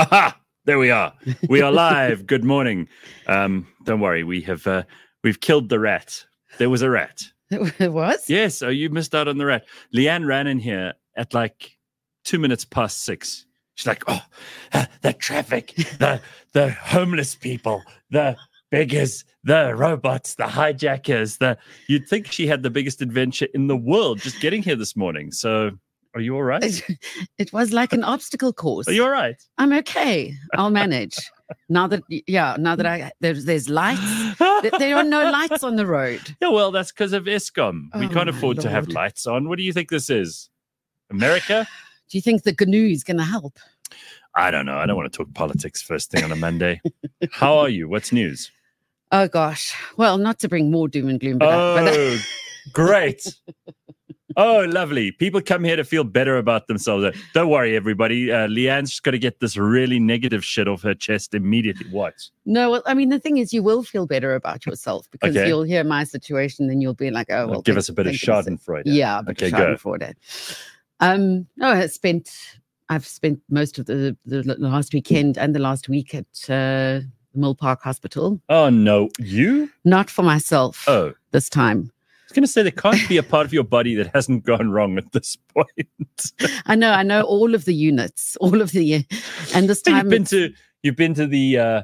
Aha! There we are. We are live. Good morning. Don't worry. We've killed the rat. There was a rat. It was? Yes. Oh, you missed out on the rat. Leanne ran in here at like 6:02. She's like, the traffic, the homeless people, the beggars, the robots, the hijackers. You'd think she had the biggest adventure in the world just getting here this morning. So are you all right? It was like an obstacle course. Are you all right? I'm okay. I'll manage. Now that there's lights. There are no lights on the road. Yeah, well, that's because of Eskom. We can't afford Lord. to have lights on. What do you think this is? America? Do you think the GNU is going to help? I don't know. I don't want to talk politics first thing on a Monday. How are you? What's news? Oh, gosh. Well, not to bring more doom and gloom. But Great. Oh, lovely. People come here to feel better about themselves. Don't worry, everybody. Leanne's just got to get this really negative shit off her chest immediately. What? No, well, I mean, the thing is, you will feel better about yourself because you'll hear my situation and you'll be like, oh, well. Give us a bit of Schadenfreude. Yeah, a bit of Schadenfreude. No, I've spent most of the last weekend and the last week at Mill Park Hospital. Oh, no. You? Not for myself. Oh. This time. I was going to say there can't be a part of your body that hasn't gone wrong at this point. I know all of the units, and this time you've been to the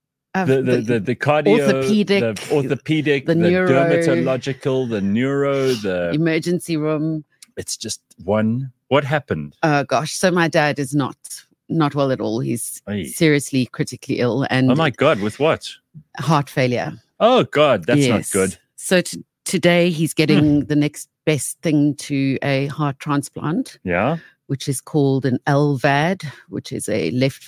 cardio, orthopedic, the neuro, dermatological, the neuro, the emergency room. It's just one. What happened? Oh gosh! So my dad is not well at all. He's seriously critically ill, and oh my God, with what? Heart failure. Oh God, that's not good. So today he's getting the next best thing to a heart transplant. Yeah. Which is called an LVAD, which is a left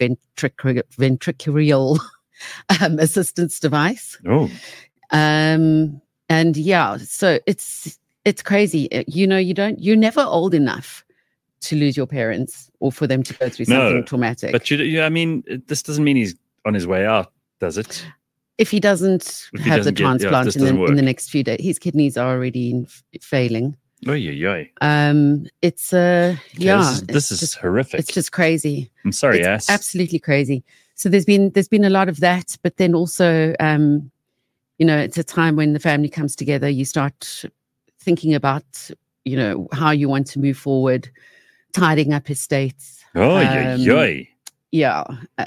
ventricular assistance device. Oh. And so it's crazy. You're never old enough to lose your parents or for them to go through something traumatic. But this doesn't mean he's on his way out, does it? If he doesn't have the transplant in the next few days, his kidneys are already failing. Oh yeah. It's This is horrific. It's just crazy. I'm sorry, ass. Absolutely crazy. So there's been a lot of that, but then also, it's a time when the family comes together. You start thinking about, how you want to move forward, tidying up estates. Oh yeah. Yeah,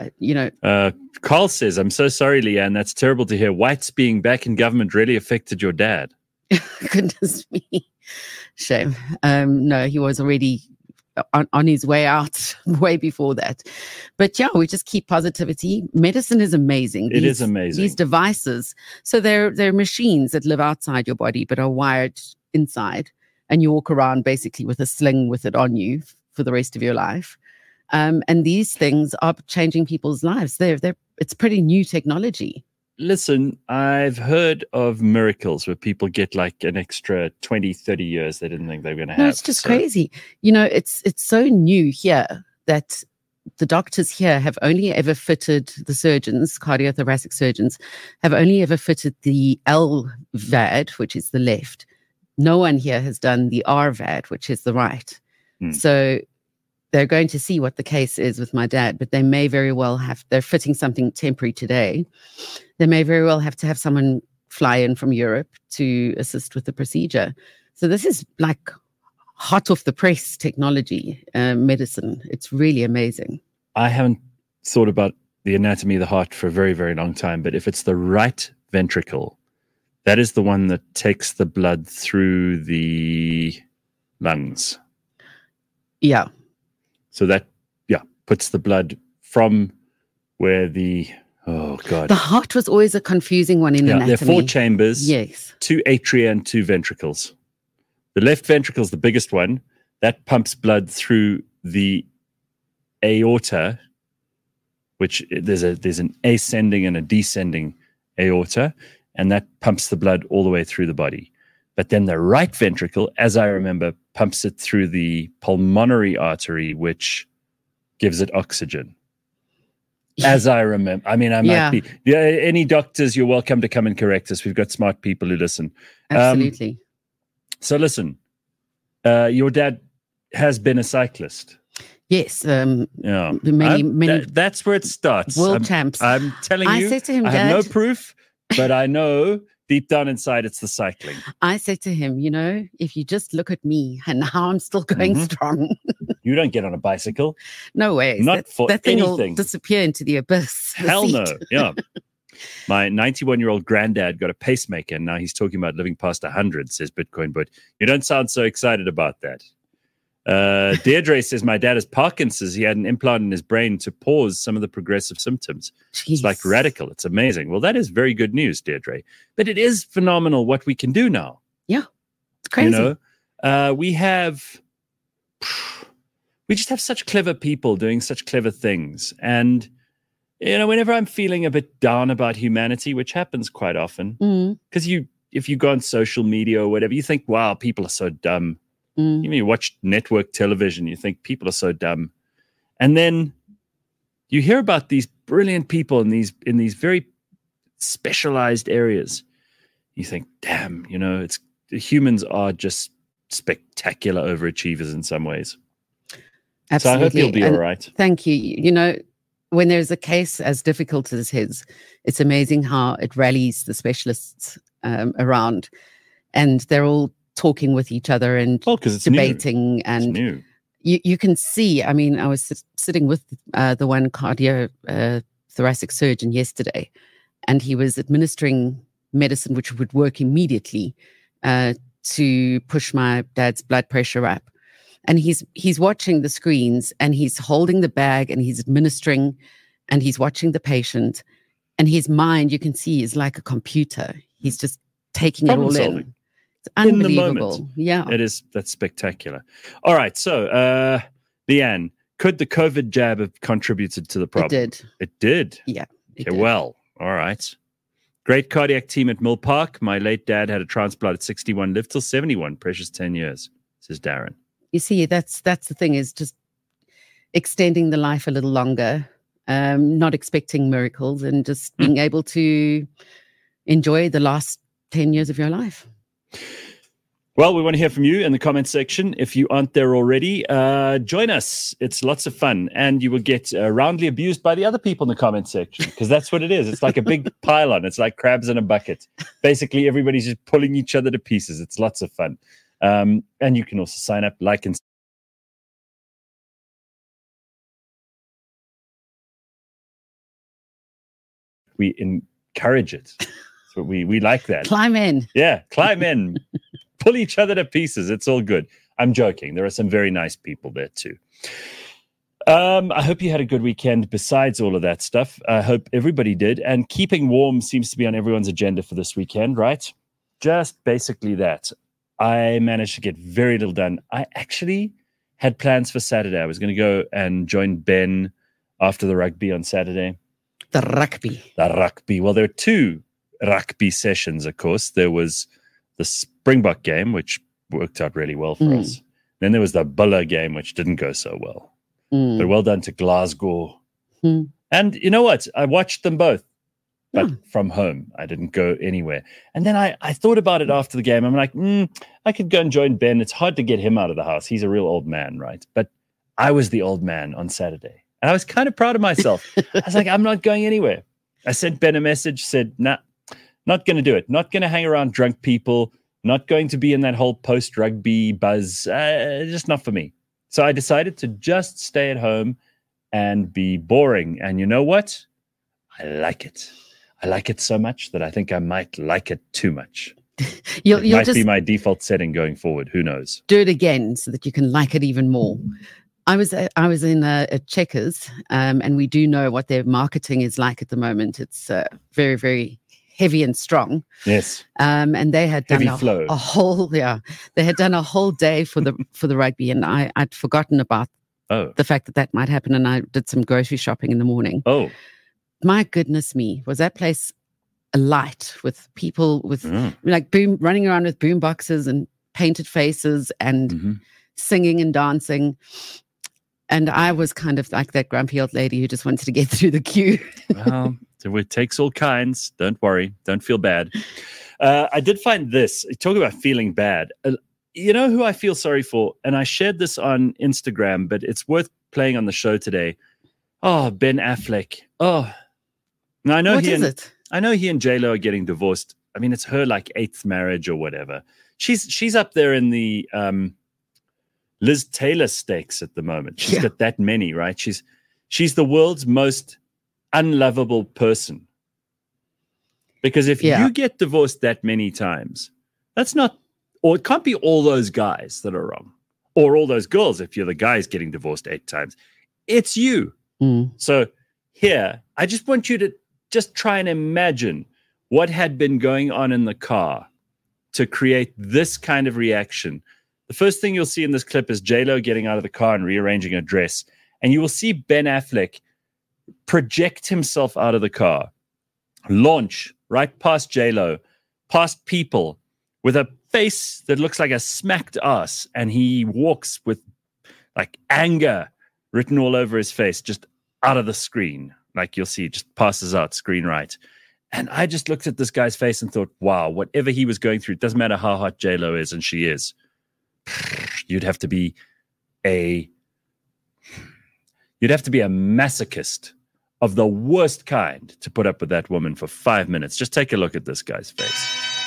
Carl says, I'm so sorry, Leanne. That's terrible to hear. Whites being back in government really affected your dad. Goodness me. Shame. No, he was already on his way out way before that. But yeah, we just keep positivity. Medicine is amazing. It is amazing. These devices. So they're machines that live outside your body but are wired inside. And you walk around basically with a sling with it on you for the rest of your life. And these things are changing people's lives. It's pretty new technology. Listen, I've heard of miracles where people get like an extra 20, 30 years they didn't think they were going to have. It's just crazy. It's so new here that the doctors here have only ever fitted, the surgeons, cardiothoracic surgeons, have only ever fitted the LVAD, which is the left. No one here has done the RVAD, which is the right. So they're going to see what the case is with my dad, but they may very well they're fitting something temporary today. They may very well have to have someone fly in from Europe to assist with the procedure. So this is like hot off the press technology, medicine. It's really amazing. I haven't thought about the anatomy of the heart for a very, very long time, but if it's the right ventricle, that is the one that takes the blood through the lungs. Yeah. So that, puts the blood from where the heart was always a confusing one in anatomy. There are 4 chambers, yes, 2 atria and 2 ventricles. The left ventricle is the biggest one. That pumps blood through the aorta, which there's an ascending and a descending aorta, and that pumps the blood all the way through the body. But then the right ventricle, as I remember, pumps it through the pulmonary artery, which gives it oxygen. As I remember. I mean, I might be. Yeah, any doctors, you're welcome to come and correct us. We've got smart people who listen. Yes. Yeah. Many that's where it starts. world champs. I'm telling you, I said to him, I have no Dad, proof, but I know deep down inside it's the cycling. I said to him, if you just look at me and how I'm still going strong. You don't get on a bicycle. No way. Not for that thing anything. will disappear into the abyss. Hell no. Yeah. My 91-year-old granddad got a pacemaker, and now he's talking about living past 100, says Bitcoin. But you don't sound so excited about that. Deirdre says, my dad has Parkinson's. He had an implant in his brain to pause some of the progressive symptoms. Jeez. It's like radical. It's amazing. Well, that is very good news, Deirdre. But it is phenomenal what we can do now. Yeah. It's crazy. We just have such clever people doing such clever things. And, whenever I'm feeling a bit down about humanity, which happens quite often, because if you go on social media or whatever, you think, wow, people are so dumb. You watch network television, you think people are so dumb. And then you hear about these brilliant people in these very specialized areas. You think, damn, humans are just spectacular overachievers in some ways. Absolutely. So I hope you'll be all right. Thank you. When there's a case as difficult as his, it's amazing how it rallies the specialists around, and they're all talking with each other and debating. New. And it's new. You can see, I was sitting with the one cardiothoracic surgeon yesterday, and he was administering medicine which would work immediately to push my dad's blood pressure up. And he's watching the screens, and he's holding the bag, and he's administering, and he's watching the patient, and his mind, you can see, is like a computer. He's just taking it all in. It's unbelievable. Yeah. That's spectacular. All right. So, Leanne, could the COVID jab have contributed to the problem? It did. Yeah. It Okay, did. well, all right. Great cardiac team at Mill Park. My late dad had a transplant at 61, lived till 71, precious 10 years, says Darren. You see, that's the thing, is just extending the life a little longer, not expecting miracles, and just being able to enjoy the last 10 years of your life. Well, we want to hear from you in the comment section. If you aren't there already, join us. It's lots of fun. And you will get roundly abused by the other people in the comment section, because that's what it is. It's like a big pile-on. It's like crabs in a bucket. Basically, everybody's just pulling each other to pieces. It's lots of fun. And you can also sign up, like, and we encourage it. So we like that. Climb in. Yeah, climb in. Pull each other to pieces. It's all good. I'm joking. There are some very nice people there too. I hope you had a good weekend besides all of that stuff. I hope everybody did. And keeping warm seems to be on everyone's agenda for this weekend, right? Just basically that. I managed to get very little done. I actually had plans for Saturday. I was going to go and join Ben after the rugby on Saturday. The rugby. Well, there are two rugby sessions, of course. There was the Springbok game, which worked out really well for us. Then there was the Buller game, which didn't go so well. But well done to Glasgow. And you know what? I watched them both, but from home. I didn't go anywhere. And then I thought about it after the game. I'm like, I could go and join Ben. It's hard to get him out of the house. He's a real old man, right? But I was the old man on Saturday. And I was kind of proud of myself. I was like, I'm not going anywhere. I sent Ben a message, said, nah, not going to do it. Not going to hang around drunk people. Not going to be in that whole post-rugby buzz. Just not for me. So I decided to just stay at home and be boring. And you know what? I like it. I like it so much that I think I might like it too much. It might be my default setting going forward. Who knows? Do it again so that you can like it even more. I was in a Checkers, and we do know what their marketing is like at the moment. It's very, very heavy and strong. Yes. And they had done a whole they had done a whole day for the rugby, and I'd forgotten about the fact that might happen, and I did some grocery shopping in the morning. Oh, my goodness me, was that place alight with people with like running around with boom boxes and painted faces and singing and dancing. And I was kind of like that grumpy old lady who just wanted to get through the queue. Well, it takes all kinds. Don't worry. Don't feel bad. I did find this. Talk about feeling bad. You know who I feel sorry for? And I shared this on Instagram, but it's worth playing on the show today. Oh, Ben Affleck. Oh, now I know What is it? I know he and J-Lo are getting divorced. I mean, it's her like 8th marriage or whatever. She's up there in the Liz Taylor stakes at the moment. She's got that many, right? She's the world's most unlovable person. Because if you get divorced that many times, that's not, or it can't be all those guys that are wrong, or all those girls if you're the guys getting divorced 8 times. It's you. So here, I just want you to just try and imagine what had been going on in the car to create this kind of reaction. The first thing you'll see in this clip is J-Lo getting out of the car and rearranging her dress. And you will see Ben Affleck project himself out of the car, launch right past J-Lo, past people, with a face that looks like a smacked ass. And he walks with like anger written all over his face, just out of the screen. Like you'll see, just passes out screen right. And I just looked at this guy's face and thought, wow, whatever he was going through, it doesn't matter how hot J-Lo is, and she is. You'd have to be a masochist of the worst kind to put up with that woman for 5 minutes. Just take a look at this guy's face.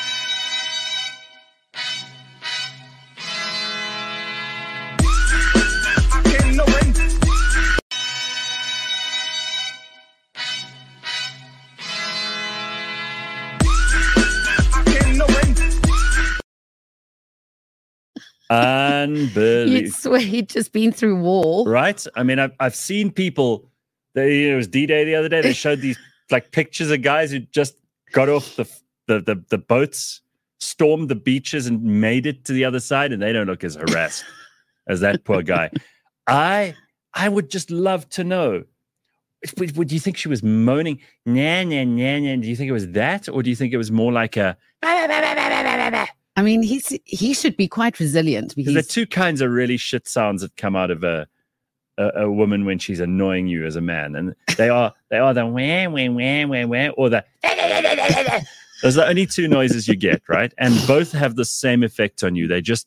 Unbelievable. You'd swear he'd just been through war. Right? I mean, I've seen people, it was D-Day the other day, they showed these like pictures of guys who just got off the boats, stormed the beaches and made it to the other side, and they don't look as harassed as that poor guy. I would just love to know, would you think she was moaning, nah, nah, nah, nah? Do you think it was that? Or do you think it was more like a... I mean, he should be quite resilient. Because there are two kinds of really shit sounds that come out of a woman when she's annoying you as a man, and they are the wah, wah, wah, wah, wah, or the those are the only two noises you get, right? And both have the same effect on you. They just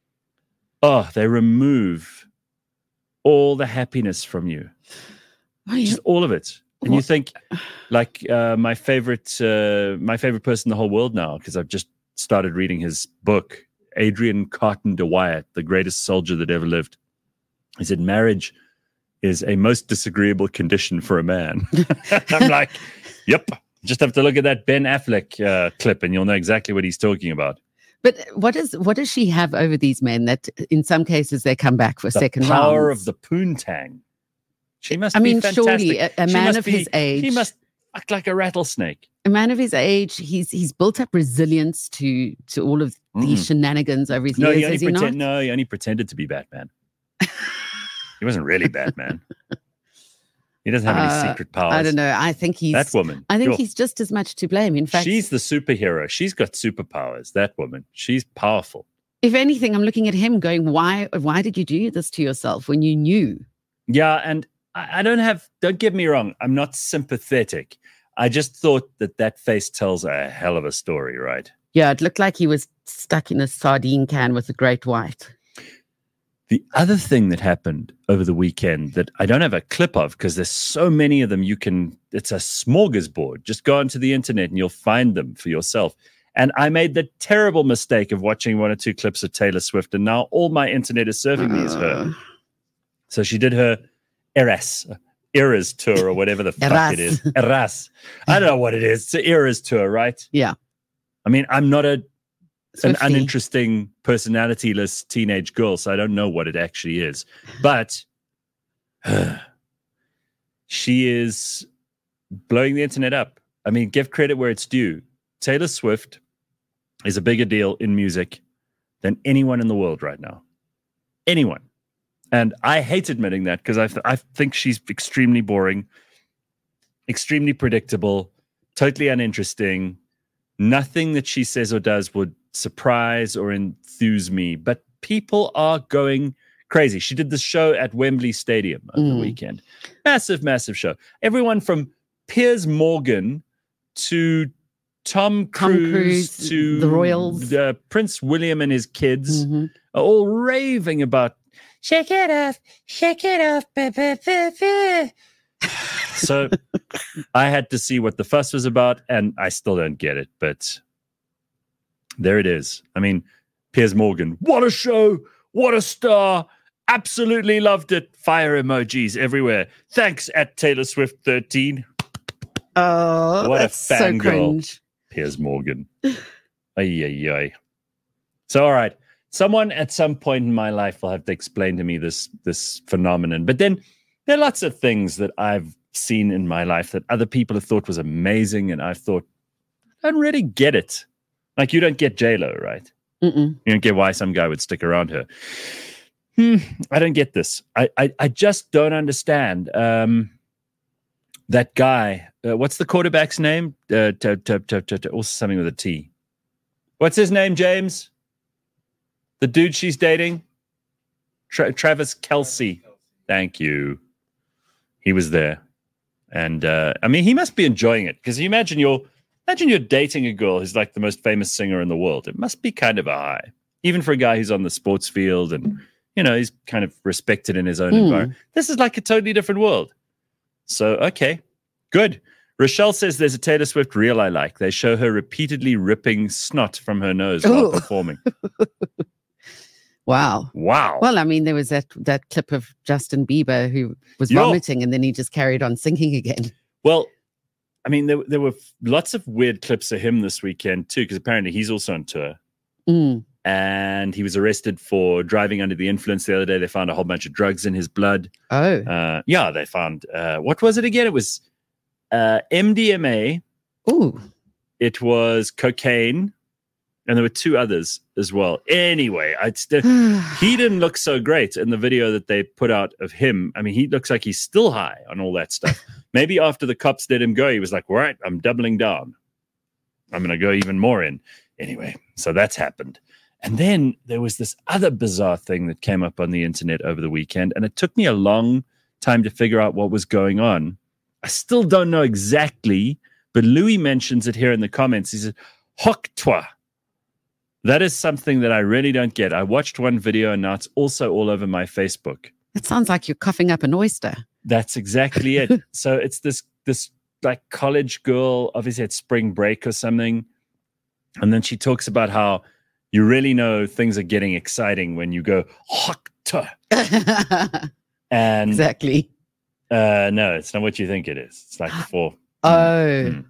they remove all the happiness from you, just all of it. And you think, like my favorite person in the whole world now, because I've just started reading his book, Adrian Carton de Wyatt, The Greatest Soldier That Ever Lived. He said, marriage is a most disagreeable condition for a man. I'm like, yep. Just have to look at that Ben Affleck clip and you'll know exactly what he's talking about. But what does she have over these men that in some cases they come back for second rounds? The power of the poontang. She must be fantastic. Surely a man of his age. He must act like a rattlesnake. A man of his age, he's built up resilience to all of these shenanigans over his years. He only pretended to be Batman. He wasn't really Batman. He doesn't have any secret powers. I don't know. I think that woman. I think he's just as much to blame. In fact, she's the superhero. She's got superpowers. That woman. She's powerful. If anything, I'm looking at him going, why did you do this to yourself when you knew? Yeah, and I don't get me wrong, I'm not sympathetic. I just thought that face tells a hell of a story, right? Yeah, it looked like he was stuck in a sardine can with a great white. The other thing that happened over the weekend that I don't have a clip of because there's so many of them, it's a smorgasbord. Just go onto the internet and you'll find them for yourself. And I made the terrible mistake of watching 1 or 2 clips of Taylor Swift, and now all my internet is serving me as her. So she did her Eras tour or whatever the fuck it is. Eras. I don't know what it is. It's an Eras tour, right? Yeah. I mean, I'm not an Swiftie. uninteresting, personality-less teenage girl, so I don't know what it actually is. But she is blowing the internet up. I mean, give credit where it's due. Taylor Swift is a bigger deal in music than anyone in the world right now. Anyone. And I hate admitting that because I think she's extremely boring, extremely predictable, totally uninteresting. Nothing that she says or does would surprise or enthuse me. But people are going crazy. She did this show at Wembley Stadium over the weekend. Massive, massive show. Everyone from Piers Morgan to Tom Cruise to the Royals, Prince William and his kids are all raving about, shake it off, So I had to see what the fuss was about, and I still don't get it, but there it is. I mean, Piers Morgan, what a show, what a star, absolutely loved it. Fire emojis everywhere. Thanks at Taylor Swift 13. Oh, What that's a so fangirl, cringe. Piers Morgan. Ay, ay, ay. So, all right, someone at some point in my life will have to explain to me this phenomenon. But then there are lots of things that I've seen in my life that other people have thought was amazing, and I've thought, I don't really get it. Like, you don't get J-Lo, right? Mm-mm. You don't get why some guy would stick around her. I don't get this. I just don't understand. That guy, what's the quarterback's name? Also something with a T. What's his name, James? The dude she's dating? Travis Kelce. Thank you. He was there. And I mean, he must be enjoying it, because you imagine you're dating a girl who's like the most famous singer in the world. It must be kind of a high, even for a guy who's on the sports field and, you know, he's kind of respected in his own environment. This is like a totally different world. So, okay, good. Rochelle says there's a Taylor Swift reel I like. They show her repeatedly ripping snot from her nose while performing. Wow. Well, I mean, there was that clip of Justin Bieber who was vomiting and then he just carried on singing again. Well, I mean, there were lots of weird clips of him this weekend too, because apparently he's also on tour. And he was arrested for driving under the influence the other day. They found a whole bunch of drugs in his blood. Oh. Yeah, they found, what was it again? It was MDMA. Ooh. It was cocaine. And there were two others as well. Anyway, he didn't look so great in the video that they put out of him. I mean, he looks like he's still high on all that stuff. Maybe after the cops let him go, he was like, all right, I'm doubling down. I'm going to go even more in. Anyway, so that's happened. And then there was this other bizarre thing that came up on the internet over the weekend, and it took me a long time to figure out what was going on. I still don't know exactly, but Louis mentions it here in the comments. He said, Hoktwa. That is something that I really don't get. I watched one video and now it's also all over my Facebook. It sounds like you're coughing up an oyster. That's exactly it. So it's this like college girl, obviously at spring break or something. And then she talks about how you really know things are getting exciting when you go, Hokta. And exactly. No, it's not what you think it is. It's like four. That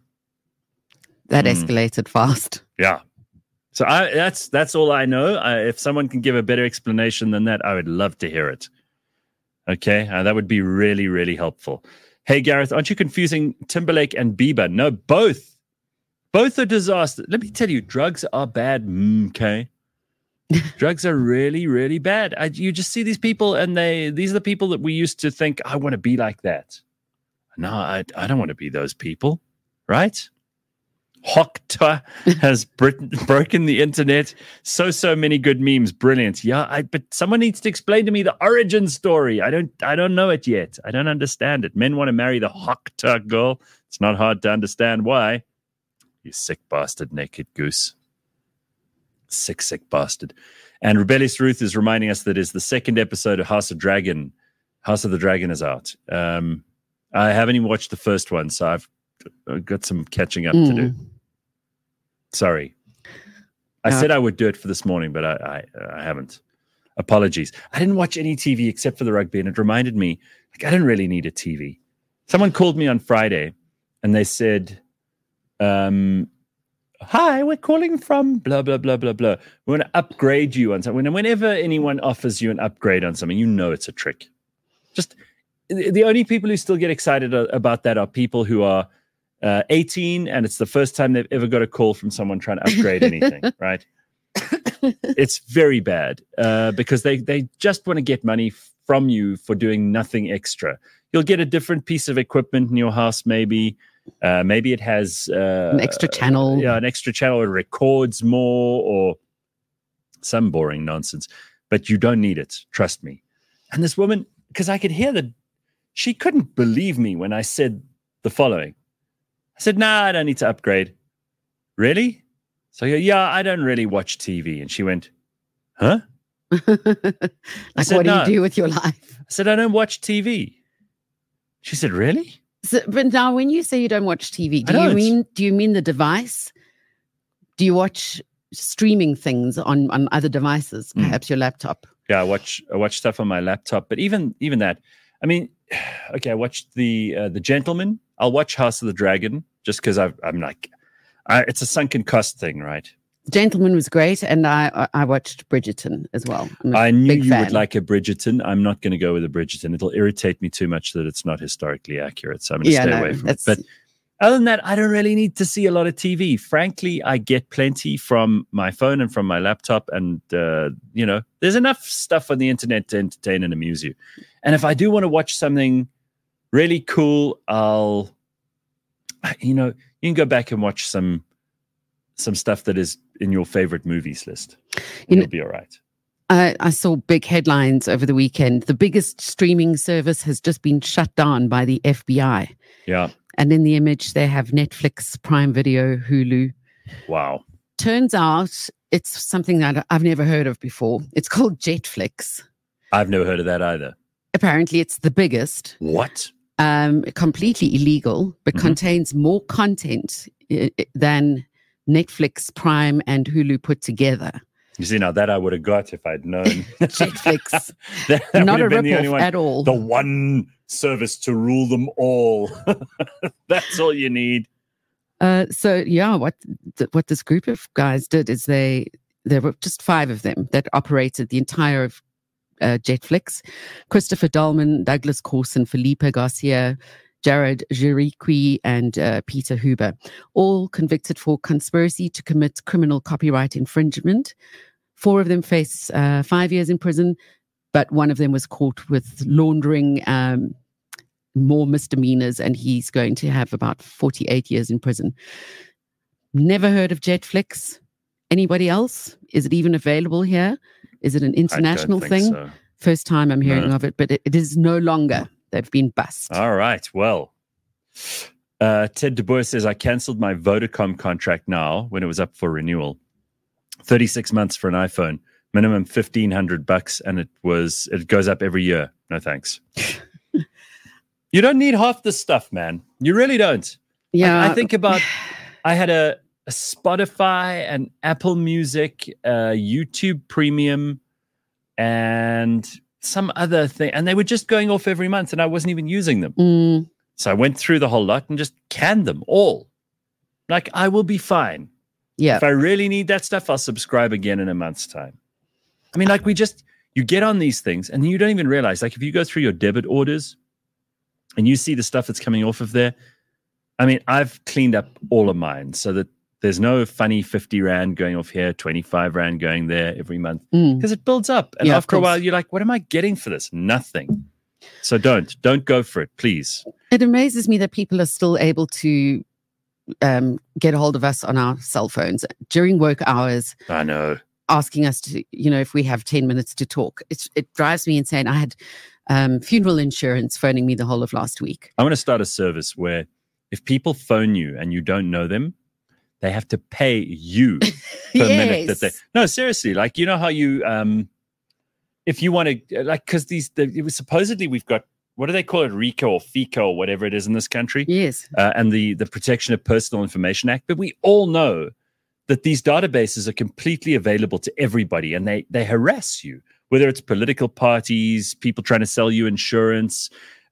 escalated fast. Yeah. So that's all I know. If someone can give a better explanation than that, I would love to hear it. Okay, that would be really, really helpful. Hey, Gareth, aren't you confusing Timberlake and Bieber? No, both. Both are disaster. Let me tell you, drugs are bad. Okay, drugs are really, really bad. You just see these people, and these are the people that we used to think, I want to be like that. No, I don't want to be those people, right? Hokta has broken the internet. So many good memes. Brilliant. Yeah, but someone needs to explain to me the origin story. I don't know it yet. I don't understand it. Men want to marry the Hokta girl. It's not hard to understand why. You sick bastard, naked goose. Sick bastard. And Rebellious Ruth is reminding us that it's the second episode of House of the Dragon is out. I haven't even watched the first one, so I've got some catching up to do. Sorry. I said I would do it for this morning, but I haven't. Apologies. I didn't watch any TV except for the rugby, and it reminded me, like, I didn't really need a TV. Someone called me on Friday, and they said, hi, we're calling from blah, blah, blah, blah, blah. We want to upgrade you on something. Whenever anyone offers you an upgrade on something, you know it's a trick. Just the only people who still get excited about that are people who are 18 and it's the first time they've ever got a call from someone trying to upgrade anything, right? It's very bad because they just want to get money from you for doing nothing extra. You'll get a different piece of equipment in your house, maybe. Maybe it has an extra channel. Yeah, an extra channel. It records more or some boring nonsense. But you don't need it. Trust me. And this woman, because I could hear that she couldn't believe me when I said the following. I said, nah, I don't need to upgrade. Really? So I go, yeah, I don't really watch TV. And she went, huh? Like, said, what do "No." you do with your life? I said, "I don't watch TV." She said, "Really?" So, but now, when you say you don't watch TV, I don't. do you mean the device? Do you watch streaming things on other devices, perhaps your laptop? Yeah, I watch stuff on my laptop, but even that, I mean, okay, I watched the Gentleman. I'll watch House of the Dragon just because I'm like, it's a sunken cost thing, right? Gentleman was great, and I watched Bridgerton as well. I knew you would like a Bridgerton. I'm not going to go with a Bridgerton. It'll irritate me too much that it's not historically accurate, so I'm going to stay away from it. But other than that, I don't really need to see a lot of TV. Frankly, I get plenty from my phone and from my laptop, and there's enough stuff on the internet to entertain and amuse you. And if I do want to watch something really cool, you can go back and watch some stuff that is in your favorite movies list. You'll be all right. I saw big headlines over the weekend. The biggest streaming service has just been shut down by the FBI. Yeah. And in the image, they have Netflix, Prime Video, Hulu. Wow. Turns out it's something that I've never heard of before. It's called Jetflix. I've never heard of that either. Apparently, it's the biggest. What? Completely illegal, but contains more content than Netflix, Prime, and Hulu put together. You see, now that I would have got if I'd known. Netflix. that Not a rip-off at all. The one service to rule them all. That's all you need. So, yeah, what this group of guys did is there were just 5 of them that operated the entire of Jetflix. Christopher Dahlman, Douglas Corson, Felipe Garcia, Jared Jeriqui, and Peter Huber, all convicted for conspiracy to commit criminal copyright infringement. 4 of them face 5 years in prison, but one of them was caught with laundering more misdemeanors, and he's going to have about 48 years in prison. Never heard of Jetflix. Anybody else? Is it even available here? Is it an international thing? So. First time I'm hearing of it, but it is no longer. They've been bust. All right. Well, Ted De Boer says, I canceled my Vodacom contract now when it was up for renewal. 36 months for an iPhone, minimum $1,500, and it goes up every year. No thanks. You don't need half this stuff, man. You really don't. Yeah. I think about, I had a Spotify, an Apple Music, YouTube Premium, and some other thing, and they were just going off every month, and I wasn't even using them. So I went through the whole lot and just canned them all. Like, I will be fine. Yeah. If I really need that stuff, I'll subscribe again in a month's time. I mean, like, you get on these things and you don't even realize, like, if you go through your debit orders and you see the stuff that's coming off of there, I mean, I've cleaned up all of mine so that there's no funny 50 Rand going off here, 25 Rand going there every month, because it builds up. And after a while, you're like, what am I getting for this? Nothing. So don't go for it, please. It amazes me that people are still able to get a hold of us on our cell phones during work hours. I know. Asking us to, if we have 10 minutes to talk. It drives me insane. I had funeral insurance phoning me the whole of last week. I want to start a service where if people phone you and you don't know them, they have to pay you per minute that they. No, seriously. Like, you know how you, if you want to, like, because it was supposedly we've got, what do they call it, RICO or FICO or whatever it is in this country? Yes. And the Protection of Personal Information Act. But we all know that these databases are completely available to everybody, and they harass you, whether it's political parties, people trying to sell you insurance,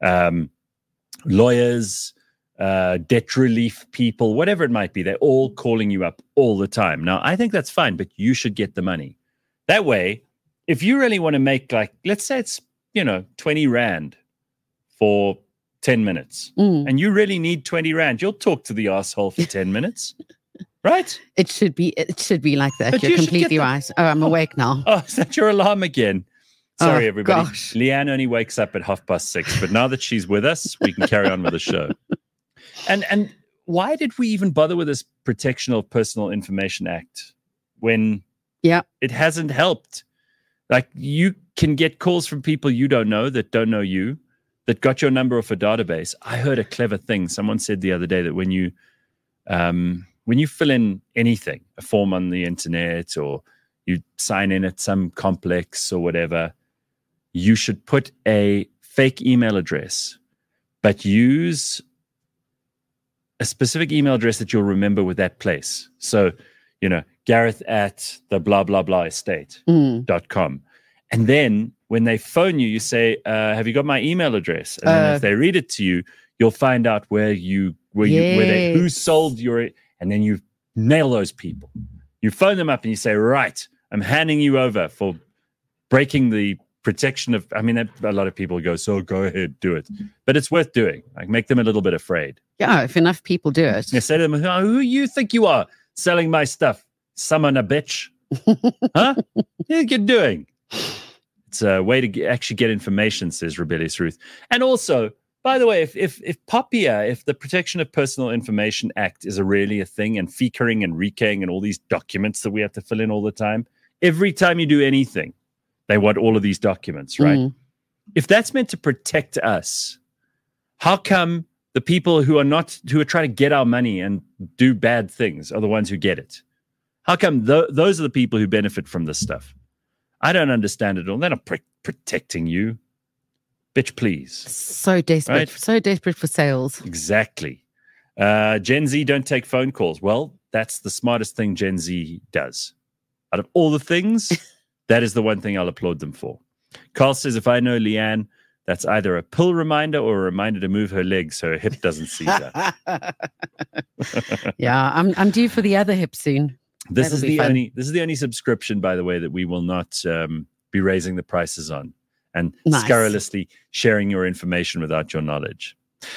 lawyers, debt relief people, whatever it might be. They're all calling you up all the time. Now, I think that's fine, but you should get the money. That way, if you really want to make, like, let's say it's, 20 Rand for 10 minutes, and you really need 20 Rand, you'll talk to the asshole for 10 minutes. Right? It should be like that. But You're completely right. Oh, I'm awake now. Oh, is that your alarm again? Sorry, everybody. Gosh. Leanne only wakes up at 6:30, but now that she's with us, we can carry on with the show. And why did we even bother with this Protection of Personal Information Act when it hasn't helped? Like, you can get calls from people you don't know that don't know you, that got your number off a database. I heard a clever thing. Someone said the other day that when you fill in anything, a form on the internet, or you sign in at some complex or whatever, you should put a fake email address, but use a specific email address that you'll remember with that place. So, Gareth at the blah, blah, blah estate.com. And then when they phone you, you say, have you got my email address? And then if they read it to you, you'll find out who sold your, and then you nail those people. You phone them up and you say, right, I'm handing you over for breaking the protection of, a lot of people go, so go ahead, do it. But it's worth doing. Like, make them a little bit afraid. Yeah, if enough people do it. You say to them, who you think you are selling my stuff? Summon a bitch. Huh? What are you doing? It's a way to actually get information, says Rebellious Ruth. And also, by the way, if POPIA, if the Protection of Personal Information Act is really a thing, and FICAing and RICAing and all these documents that we have to fill in all the time, every time you do anything, they want all of these documents, right? If that's meant to protect us, how come the people who are trying to get our money and do bad things are the ones who get it? How come those are the people who benefit from this stuff? I don't understand it all. They're not protecting you. Bitch, please. So desperate. Right? So desperate for sales. Exactly. Gen Z don't take phone calls. Well, that's the smartest thing Gen Z does. Out of all the things, that is the one thing I'll applaud them for. Carl says, if I know Leanne, that's either a pill reminder or a reminder to move her legs so her hip doesn't seize her. Yeah, I'm due for the other hip soon. This is the only subscription, by the way, that we will not be raising the prices on and scurrilously sharing your information without your knowledge.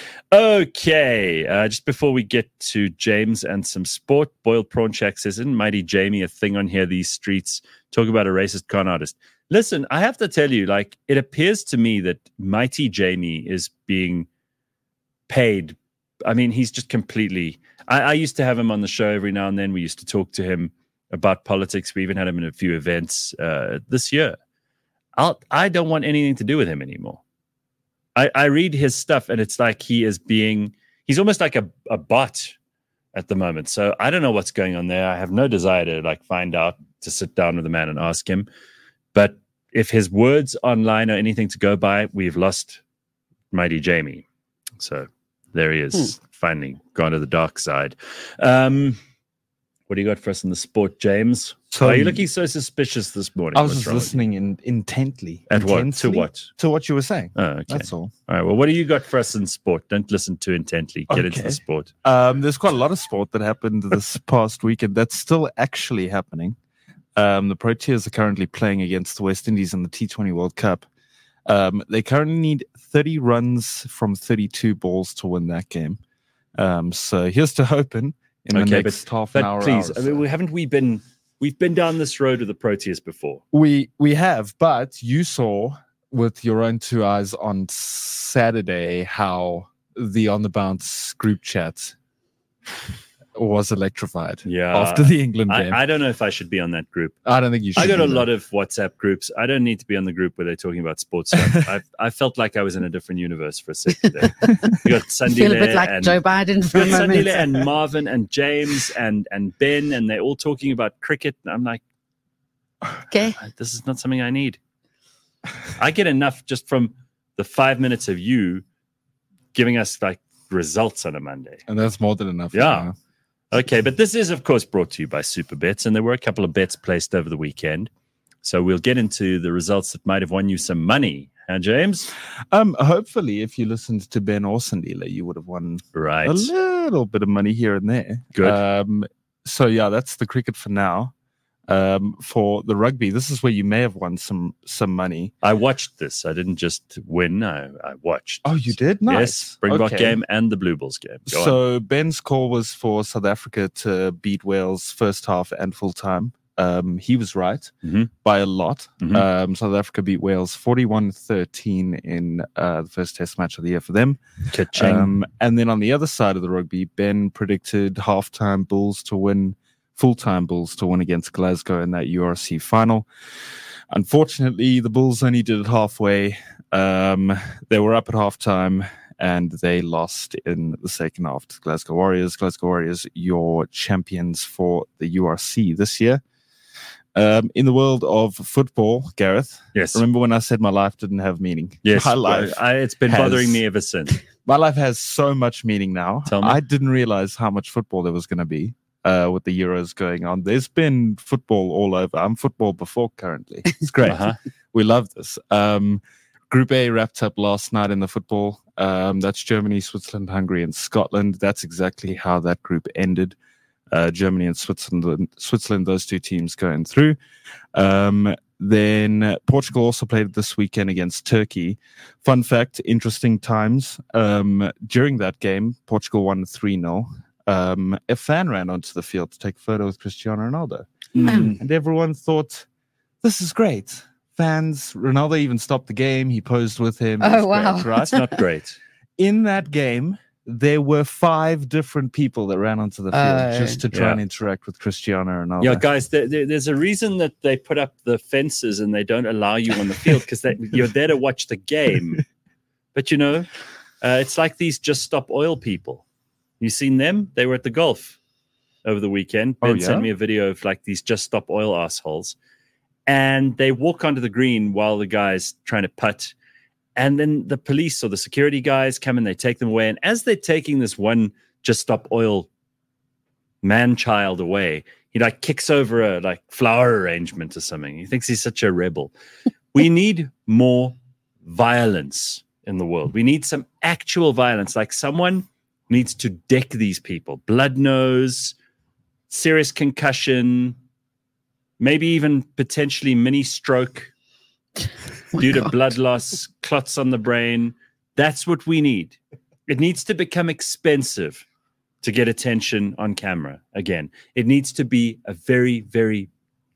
Okay, just before we get to James and some sport, Boiled Prawn Shack says, isn't Mighty Jamie a thing on here, these streets? Talk about a racist con artist. Listen, I have to tell you, like, it appears to me that Mighty Jamie is being paid. I mean, he's just completely... I used to have him on the show every now and then. We used to talk to him about politics. We even had him in a few events this year. I don't want anything to do with him anymore. I read his stuff, and it's like he's almost like a bot at the moment. So I don't know what's going on there. I have no desire to find out, to sit down with the man and ask him. But if his words online are anything to go by, we've lost Mighty Jamie. So there he is, finally gone to the dark side. What do you got for us in the sport, James? So, are you looking so suspicious this morning? I was just listening intently. At what? To what? To what you were saying. Oh, okay. That's all. All right. Well, what do you got for us in sport? Don't listen too intently. Get into the sport. There's quite a lot of sport that happened this past weekend that's still actually happening. The Proteas are currently playing against the West Indies in the T20 World Cup. They currently need 30 runs from 32 balls to win that game. So here's to hoping in the next half an hour. Please, we've been down this road with the Proteas before. We have, but you saw with your own two eyes on Saturday how the On the Bounce group chat was electrified after the England game. I don't know if I should be on that group. I don't think you should. I got a lot of WhatsApp groups. I don't need to be on the group where they're talking about sports stuff. I felt like I was in a different universe for a second there. You got Sandile, feel a bit like Joe Biden for a moment. Sandile and Marvin and James and Ben, and they're all talking about cricket. And I'm like, okay, this is not something I need. I get enough just from the 5 minutes of you giving us like results on a Monday. And that's more than enough. Yeah. Okay, but this is, of course, brought to you by Super Bets, and there were a couple of bets placed over the weekend. So we'll get into the results that might have won you some money. Huh, James? Hopefully, if you listened to Ben or Sandile, you would have won a little bit of money here and there. Good. So, yeah, that's the cricket for now. For the rugby, this is where you may have won some money. I watched this. I didn't just win. I watched. Oh, you did? Nice. Yes, Springbok game and the Blue Bulls game. So Ben's call was for South Africa to beat Wales first half and full time. He was right by a lot. South Africa beat Wales 41-13 in the first test match of the year for them. And then on the other side of the rugby, Ben predicted halftime Bulls to win, full-time Bulls to win against Glasgow in that URC final. Unfortunately, the Bulls only did it halfway. They were up at halftime and they lost in the second half to Glasgow Warriors. Glasgow Warriors, your champions for the URC this year. In the world of football, Gareth. Yes. Remember when I said my life didn't have meaning? Yes. My life it's been bothering me ever since. My life has so much meaning now. Tell me. I didn't realize how much football there was going to be with the Euros going on. There's been football all over. I'm football before currently. It's great. We love this. Group A wrapped up last night in the football. That's Germany, Switzerland, Hungary, and Scotland. That's exactly how that group ended. Germany and Switzerland, those two teams going through. Then Portugal also played this weekend against Turkey. Fun fact, interesting times. During that game, Portugal won 3-0. A fan ran onto the field to take a photo with Cristiano Ronaldo. And everyone thought, this is great. Fans, Ronaldo even stopped the game. He posed with him. Oh, wow. Great, right? It's not great. In that game, there were 5 different people that ran onto the field just to try and interact with Cristiano Ronaldo. Yeah, guys, there's a reason that they put up the fences and they don't allow you on the field because you're there to watch the game. But, it's like these Just Stop Oil people. You seen them? They were at the golf over the weekend. Ben sent me a video of like these Just Stop Oil assholes. And they walk onto the green while the guy's trying to putt. And then the police or the security guys come and they take them away. And as they're taking this one Just Stop Oil man-child away, he like kicks over a like flower arrangement or something. He thinks he's such a rebel. We need more violence in the world. We need some actual violence. Like someone needs to deck these people. Blood nose, serious concussion, maybe even potentially mini stroke. Due to blood loss, clots on the brain. That's what we need. It needs to become expensive to get attention on camera again. It needs to be a very, very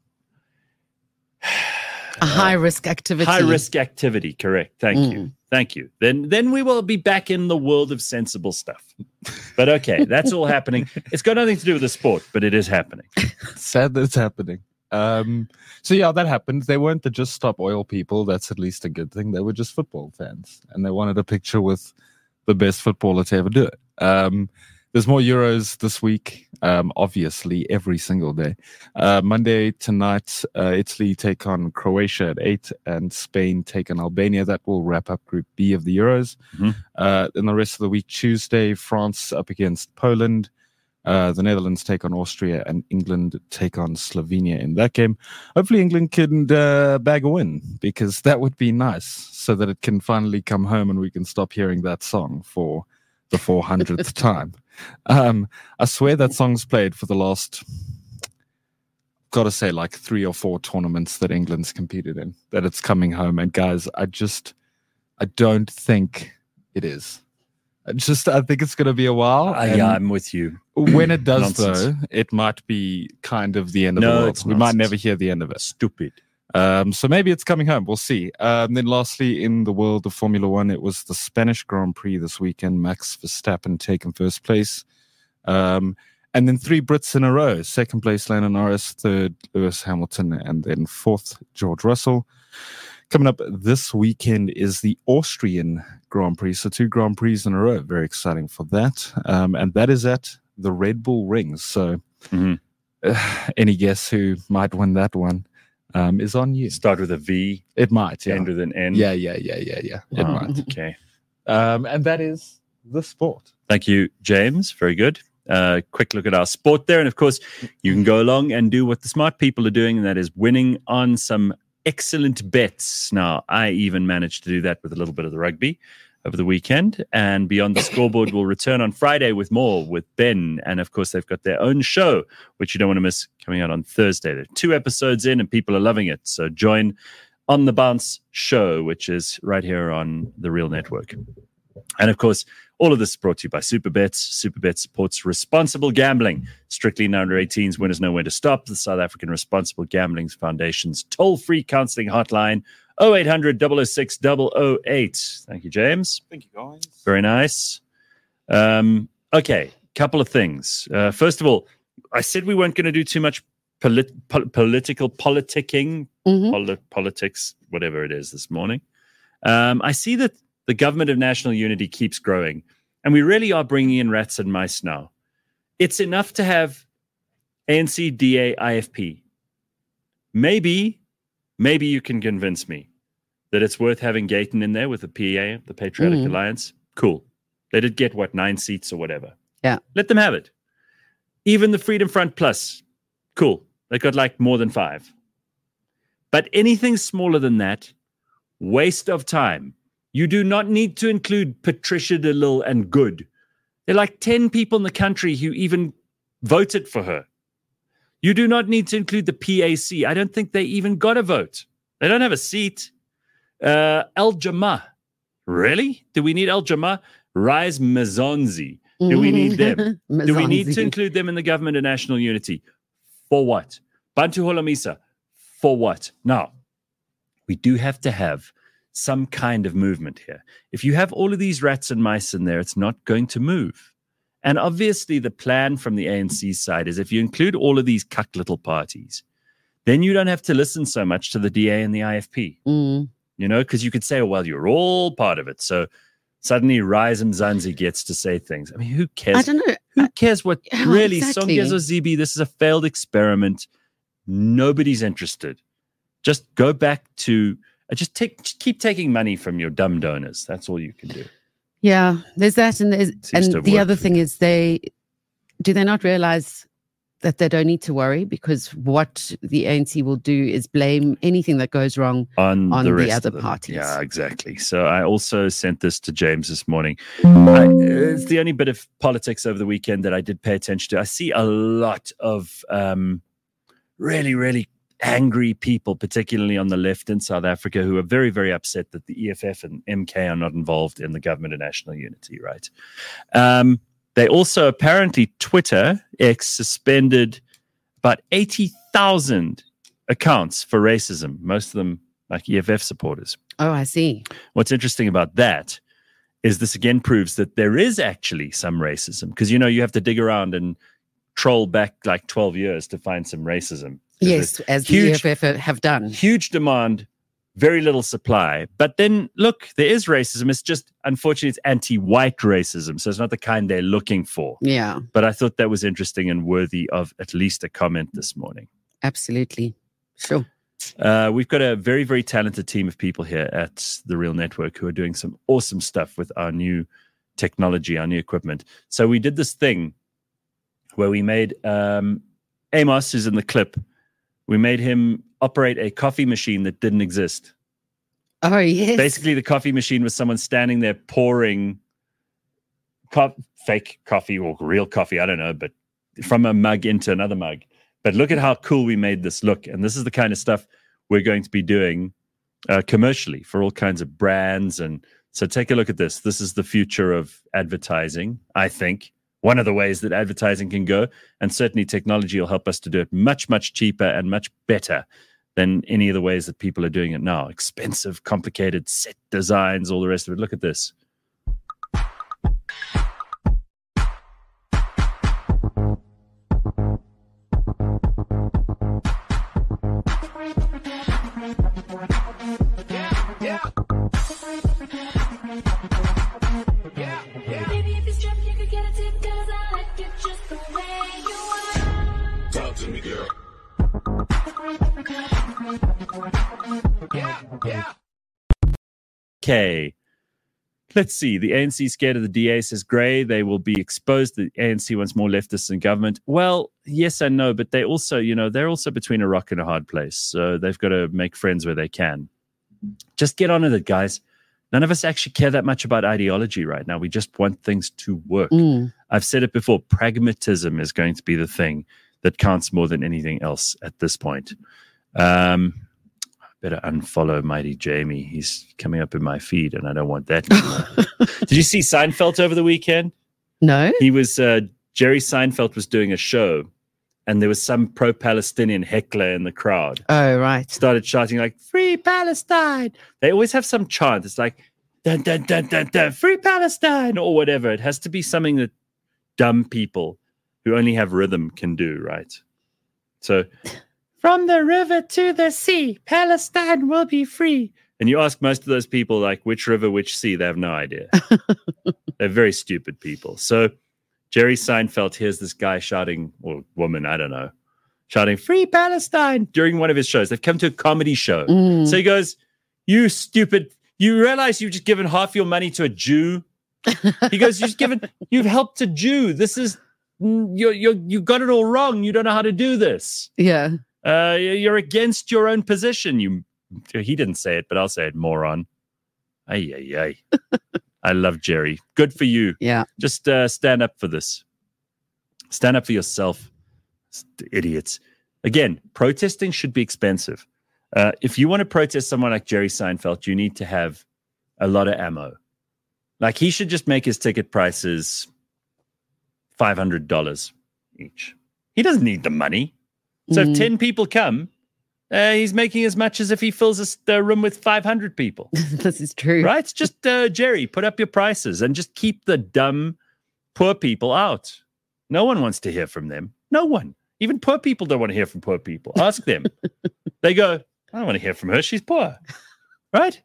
high-risk activity. High-risk activity, correct. Thank you. Thank you. Then we will be back in the world of sensible stuff. But okay, that's all happening. It's got nothing to do with the sport, but it is happening. Sad that it's happening. So yeah, that happened. They weren't the Just Stop Oil people. That's at least a good thing. They were just football fans, and they wanted a picture with the best footballer to ever do it. There's more Euros this week, obviously every single day. Monday tonight, Italy take on Croatia at 8, and Spain take on Albania. That will wrap up Group B of the Euros. Then the rest of the week, Tuesday, France up against Poland. The Netherlands take on Austria, and England take on Slovenia in that game. Hopefully England can bag a win, because that would be nice, so that it can finally come home and we can stop hearing that song for the 400th time. I swear that song's played for the last, gotta say, like 3 or 4 tournaments that England's competed in, that it's coming home. And guys, I don't think it is. I think it's going to be a while. Yeah, I'm with you. When it does, though, it might be kind of the end of the world. We might never hear the end of it. Stupid. So maybe it's coming home. We'll see. Then lastly, in the world of Formula One, it was the Spanish Grand Prix this weekend. Max Verstappen taking first place. And then 3 Brits in a row. Second place, Lando Norris. Third, Lewis Hamilton. And then fourth, George Russell. Coming up this weekend is the Austrian Grand Prix. So 2 Grand Prix in a row. Very exciting for that. And that is at the Red Bull Ring. So any guess who might win that one is on you. Start with a V. It might, yeah. End with an N. Yeah. It might. Okay. And that is the sport. Thank you, James. Very good. Quick look at our sport there. And of course, you can go along and do what the smart people are doing, and that is winning on some excellent bets. Now, I even managed to do that with a little bit of the rugby over the weekend. And Beyond the Scoreboard will return on Friday with more with Ben. And of course, they've got their own show, which you don't want to miss, coming out on Thursday. They're 2 episodes in and people are loving it. So join On the Bounce show, which is right here on the Real Network. And of course, all of this is brought to you by Superbets. Superbets supports responsible gambling. Strictly under 18s, winners know when to stop. The South African Responsible Gambling Foundation's toll-free counseling hotline, 0800 006 008. Thank you, James. Thank you, guys. Very nice. Okay, couple of things. First of all, I said we weren't going to do too much political politicking, politics, whatever it is this morning. I see that the government of national unity keeps growing, and we really are bringing in rats and mice now. It's enough to have ANC, DA, IFP. maybe you can convince me that it's worth having Gayton in there with the PA, the Patriotic Alliance. Cool. They did get, 9 seats or whatever. Yeah. Let them have it. Even the Freedom Front Plus, cool. They got like more than 5. But anything smaller than that, waste of time. You do not need to include Patricia de Lille and Good. There are like 10 people in the country who even voted for her. You do not need to include the PAC. I don't think they even got a vote. They don't have a seat. El Jama. Really? Do we need El Jama? Rise Mzansi. Do we need them? Do we need to include them in the government of national unity? For what? Bantu Holomisa. For what? Now, we do have to have some kind of movement here. If you have all of these rats and mice in there, it's not going to move. And obviously the plan from the ANC side is if you include all of these cuck little parties, then you don't have to listen so much to the DA and the IFP. You know, because you could say, oh, well, you're all part of it. So suddenly Rise Mzansi gets to say things. I mean, who cares? I don't know. Who cares what really exactly. Songezo Zibi, this is a failed experiment. Nobody's interested. Just go back to just keep taking money from your dumb donors. That's all you can do. Yeah, there's that, and the other thing is do they not realize that they don't need to worry, because what the ANC will do is blame anything that goes wrong on the other parties. Yeah, exactly. So I also sent this to James this morning. It's the only bit of politics over the weekend that I did pay attention to. I see a lot of really, really angry people, particularly on the left in South Africa, who are very, very upset that the EFF and MK are not involved in the government of national unity, right? They also apparently, Twitter, X, suspended about 80,000 accounts for racism, most of them like EFF supporters. Oh, I see. What's interesting about that is this again proves that there is actually some racism, because, you know, you have to dig around and troll back like 12 years to find some racism. Yes, as the EFF have done. Huge demand, very little supply. But then, look, there is racism. It's just, unfortunately, it's anti-white racism. So it's not the kind they're looking for. Yeah. But I thought that was interesting and worthy of at least a comment this morning. Absolutely. Sure. We've got a very, very talented team of people here at The Real Network who are doing some awesome stuff with our new technology, our new equipment. So we did this thing where we made Amos, who's in the clip, we made him operate a coffee machine that didn't exist. Oh, yes. Basically, the coffee machine was someone standing there pouring fake coffee or real coffee, I don't know, but from a mug into another mug. But look at how cool we made this look. And this is the kind of stuff we're going to be doing commercially for all kinds of brands. And so take a look at this. This is the future of advertising, I think. One of the ways that advertising can go, and certainly technology will help us to do it much, much cheaper and much better than any of the ways that people are doing it now. Expensive, complicated set designs, all the rest of it. Look at this. Okay, let's see. The ANC scared of the DA, says Gray. They will be exposed. The ANC wants more leftists in government. Well, yes and no, but they also, you know, they're also between a rock and a hard place. So they've got to make friends where they can. Just get on with it, guys. None of us actually care that much about ideology right now. We just want things to work. I've said it before. Pragmatism is going to be the thing that counts more than anything else at this point. Better unfollow Mighty Jamie. He's coming up in my feed, and I don't want that anymore. Did you see Seinfeld over the weekend? No. He was, Jerry Seinfeld was doing a show, and there was some pro-Palestinian heckler in the crowd. Oh, right. Started shouting like, "Free Palestine!" They always have some chant. It's like, dun, dun, dun, dun, dun, "Free Palestine!" or whatever. It has to be something that dumb people who only have rhythm can do, right? So... From the river to the sea, Palestine will be free. And you ask most of those people, like, which river, which sea, they have no idea. They're very stupid people. So Jerry Seinfeld hears this guy shouting, or woman, I don't know, shouting "Free Palestine" during one of his shows. They've come to a comedy show. So he goes, "You stupid, you realize you've just given half your money to a Jew?" He goes, "You've helped a Jew. This is, you got it all wrong. You don't know how to do this. Yeah. You're against your own position." He didn't say it, but I'll say it, moron. Ay. I love Jerry. Good for you. Yeah. Just stand up for this. Stand up for yourself. Idiots. Again, protesting should be expensive. If you want to protest someone like Jerry Seinfeld, you need to have a lot of ammo. Like, he should just make his ticket prices $500 each. He doesn't need the money. So if 10 people come, he's making as much as if he fills a room with 500 people. This is true. Right? It's just, Jerry, put up your prices and just keep the dumb, poor people out. No one wants to hear from them. No one. Even poor people don't want to hear from poor people. Ask them. They go, "I don't want to hear from her. She's poor." Right?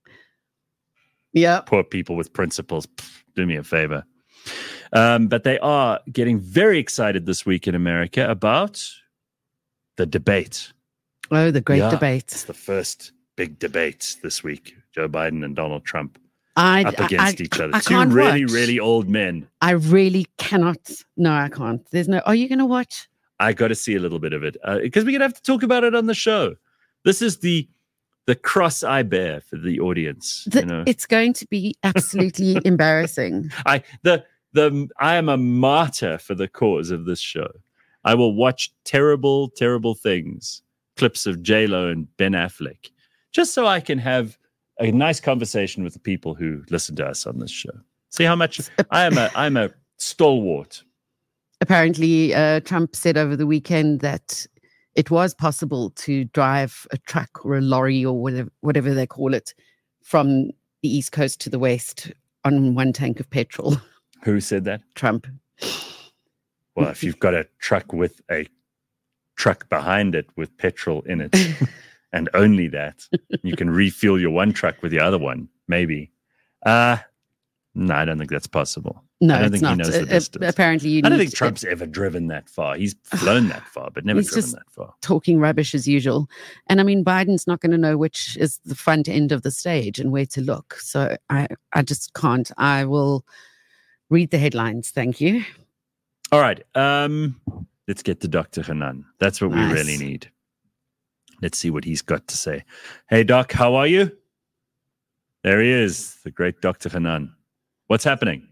Yeah. Poor people with principles. Pff, do me a favor. But they are getting very excited this week in America about the debate. Oh, the great It's debate. the first big debate this week. Joe Biden and Donald Trump up against each other. I Two can't really, watch. really old men. I really cannot. No, I can't. Are you going to watch? I got to see a little bit of it because we're going to have to talk about it on the show. This is the cross I bear for the audience. It's going to be absolutely embarrassing. I am a martyr for the cause of this show. I will watch terrible, terrible things, clips of J-Lo and Ben Affleck, just so I can have a nice conversation with the people who listen to us on this show. See how much I'm a stalwart. Apparently, Trump said over the weekend that it was possible to drive a truck or a lorry or whatever they call it from the East Coast to the West on one tank of petrol. Who said that? Trump. Well, if you've got a truck with a truck behind it with petrol in it, and only that, you can refuel your one truck with the other one, maybe. No, I don't think that's possible. No, I don't it's think not. he knows the distance. Apparently, I don't think Trump's ever driven that far. He's flown that far, but never driven that far. Talking rubbish as usual. And I mean, Biden's not going to know which is the front end of the stage and where to look. So I just can't. I will read the headlines. Thank you. All right. Let's get to Dr. Hanan. That's what we really need. Let's see what he's got to say. Hey, Doc, how are you? There he is, the great Dr. Hanan. What's happening?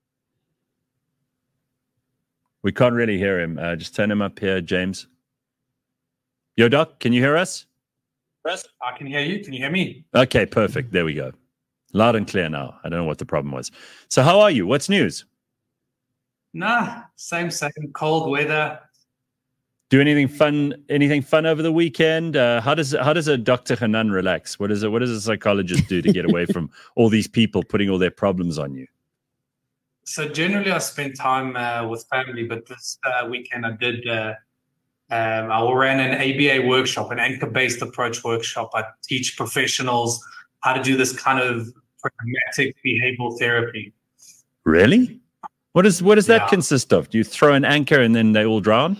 We can't really hear him. Just turn him up here, James. Yo, Doc, can you hear us? Yes, I can hear you. Can you hear me? Okay, perfect. There we go. Loud and clear now. I don't know what the problem was. So how are you? What's news? Nah, same cold weather. Do anything fun over the weekend? How does a Dr. Hanan relax? What does a psychologist do to get away from all these people putting all their problems on you? So generally I spend time with family, but this weekend I did I ran an ABA workshop, an anchor-based approach workshop. I teach professionals how to do this kind of pragmatic behavioral therapy. Really? What does that consist of? Do you throw an anchor and then they all drown?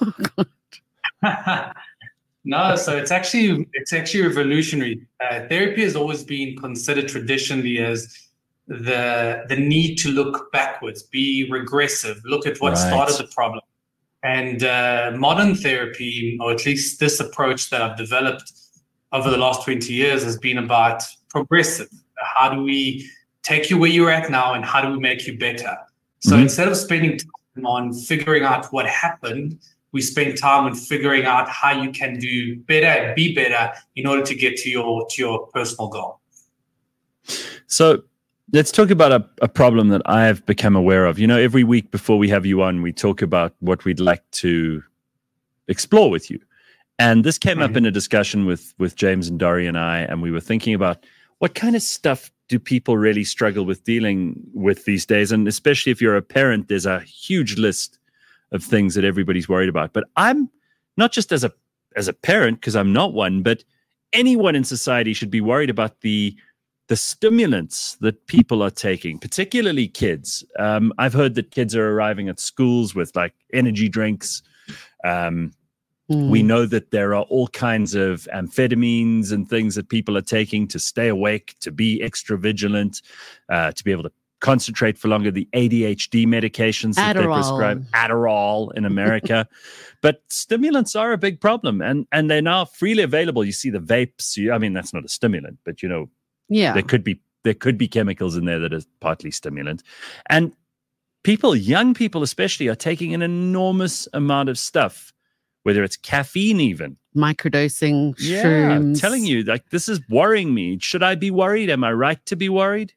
No, so it's actually revolutionary. Therapy has always been considered traditionally as the need to look backwards, be regressive, look at what started the problem. And modern therapy, or at least this approach that I've developed over the last 20 years, has been about progressive. How do we take you where you're at now and how do we make you better? So instead of spending time on figuring out what happened, we spend time on figuring out how you can do better and be better in order to get to your personal goal. So let's talk about a problem that I have become aware of. You know, every week before we have you on, we talk about what we'd like to explore with you. And this came up in a discussion with James and Dory and I, and we were thinking about what kind of stuff do people really struggle with dealing with these days? And especially if you're a parent, there's a huge list of things that everybody's worried about. But I'm not just as a parent, because I'm not one, but anyone in society should be worried about the stimulants that people are taking, particularly kids. I've heard that kids are arriving at schools with like energy drinks, We know that there are all kinds of amphetamines and things that people are taking to stay awake, to be extra vigilant, to be able to concentrate for longer. The ADHD medications that they prescribe, Adderall in America. But stimulants are a big problem, and they're now freely available. You see the vapes. I mean, that's not a stimulant, but there could be chemicals in there that are partly stimulant. And young people especially, are taking an enormous amount of stuff, whether it's caffeine even. Microdosing, shrooms. Yeah, I'm telling you, like, this is worrying me. Should I be worried? Am I right to be worried?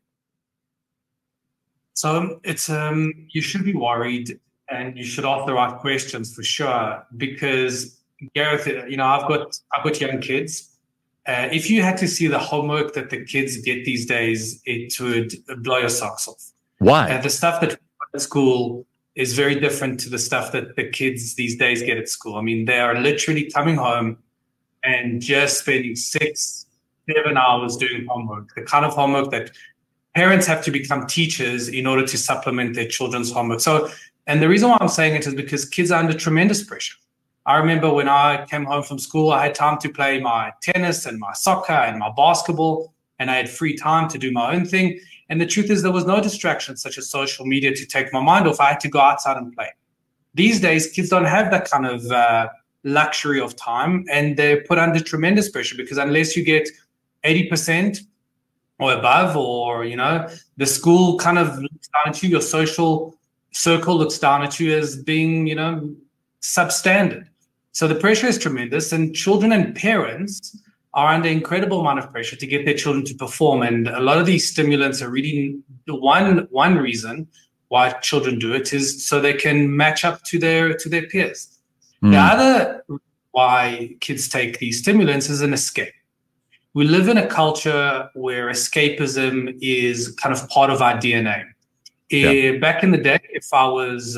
So it's you should be worried, and you should ask the right questions for sure. Because Gareth, I've got young kids. If you had to see the homework that the kids get these days, it would blow your socks off. Why? The stuff that at school is very different to the stuff that the kids these days get at school. I mean, they are literally coming home and just spending 6-7 hours doing homework, the kind of homework that parents have to become teachers in order to supplement their children's homework. So, and the reason why I'm saying it is because kids are under tremendous pressure. I remember when I came home from school, I had time to play my tennis and my soccer and my basketball, and I had free time to do my own thing. And the truth is, there was no distractions such as social media to take my mind off. I had to go outside and play. These days, kids don't have that kind of luxury of time, and they're put under tremendous pressure because unless you get 80% or above, or, the school kind of looks down at you, your social circle looks down at you as being, substandard. So the pressure is tremendous, and children and parents are under incredible amount of pressure to get their children to perform. And a lot of these stimulants are really the one reason why children do it is so they can match up to their peers. The other why kids take these stimulants is an escape. We live in a culture where escapism is kind of part of our DNA. Back in the day, if I was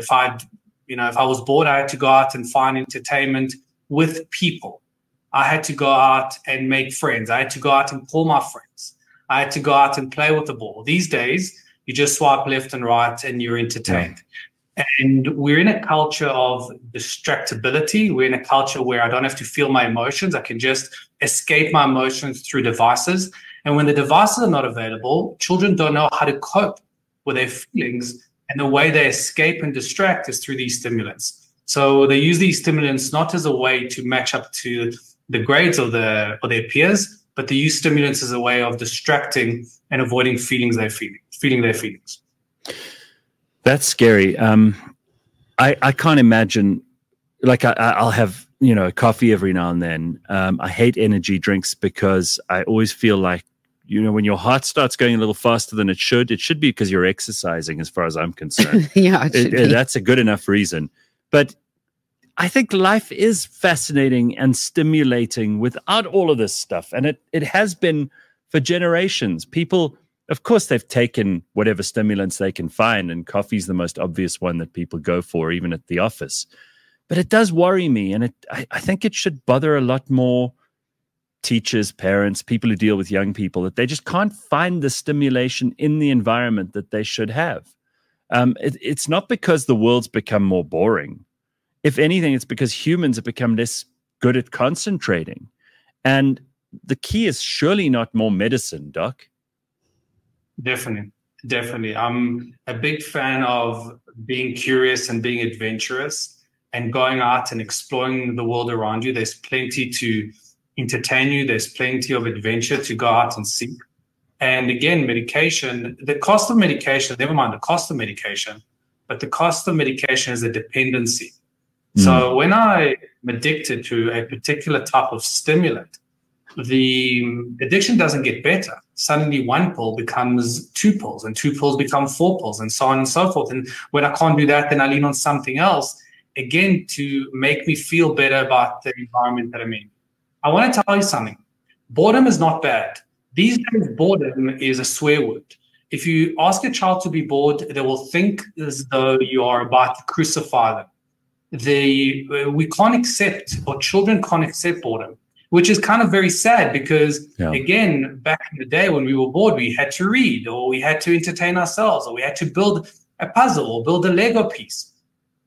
bored, I had to go out and find entertainment with people. I had to go out and make friends. I had to go out and call my friends. I had to go out and play with the ball. These days, you just swipe left and right and you're entertained. And we're in a culture of distractibility. We're in a culture where I don't have to feel my emotions. I can just escape my emotions through devices. And when the devices are not available, children don't know how to cope with their feelings. And the way they escape and distract is through these stimulants. So they use these stimulants not as a way to match up to the grades of their peers, but they use stimulants as a way of distracting and avoiding feeling their feelings. That's scary. I can't imagine, like I'll have, coffee every now and then. I hate energy drinks because I always feel like, when your heart starts going a little faster than it should be because you're exercising, as far as I'm concerned. That's a good enough reason. But I think life is fascinating and stimulating without all of this stuff. And it has been for generations. People, of course, they've taken whatever stimulants they can find, and coffee's the most obvious one that people go for, even at the office. But it does worry me, and I think it should bother a lot more teachers, parents, people who deal with young people, that they just can't find the stimulation in the environment that they should have. It's not because the world's become more boring. If anything, it's because humans have become less good at concentrating. And the key is surely not more medicine, Doc. Definitely. I'm a big fan of being curious and being adventurous and going out and exploring the world around you. There's plenty to entertain you. There's plenty of adventure to go out and seek. And again, medication, the cost of medication, never mind the cost of medication, but the cost of medication is a dependency. So when I'm addicted to a particular type of stimulant, the addiction doesn't get better. Suddenly one pill becomes 2 pills, and 2 pills become 4 pills, and so on and so forth. And when I can't do that, then I lean on something else, again, to make me feel better about the environment that I'm in. I want to tell you something. Boredom is not bad. These days, boredom is a swear word. If you ask a child to be bored, they will think as though you are about to crucify them. We can't accept, or children can't accept boredom, which is kind of very sad because, again, back in the day when we were bored, we had to read, or we had to entertain ourselves, or we had to build a puzzle or build a Lego piece.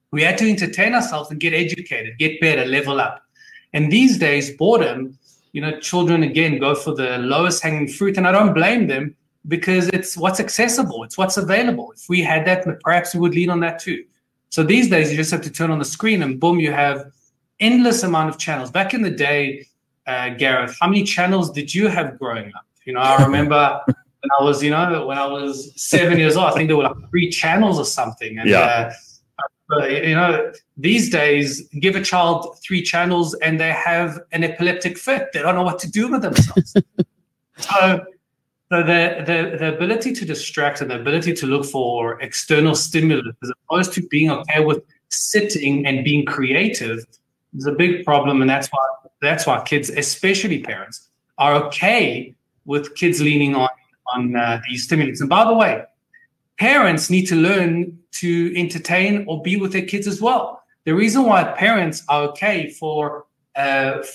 We had to entertain ourselves and get educated, get better, level up. And these days, boredom, children, again, go for the lowest hanging fruit. And I don't blame them because it's what's accessible. It's what's available. If we had that, perhaps we would lean on that too. So these days, you just have to turn on the screen and boom, you have endless amount of channels. Back in the day, Gareth, how many channels did you have growing up? I remember when I was 7 years old, I think there were like 3 channels or something. And, these days, give a child 3 channels and they have an epileptic fit. They don't know what to do with themselves. So the ability to distract and the ability to look for external stimulus as opposed to being okay with sitting and being creative is a big problem. And that's why kids, especially parents, are okay with kids leaning on these stimulants. And by the way, parents need to learn to entertain or be with their kids as well. The reason why parents are okay for at